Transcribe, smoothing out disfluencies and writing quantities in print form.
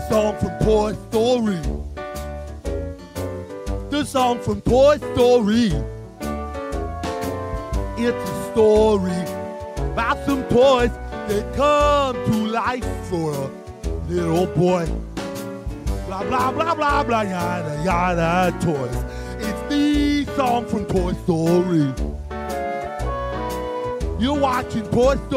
song from Toy Story. The song from Toy Story. It's a story about some toys that come to life for a little boy. Blah, blah, blah, blah, blah, yada, yada, toys. It's the song from Toy Story. You're watching Toy Story.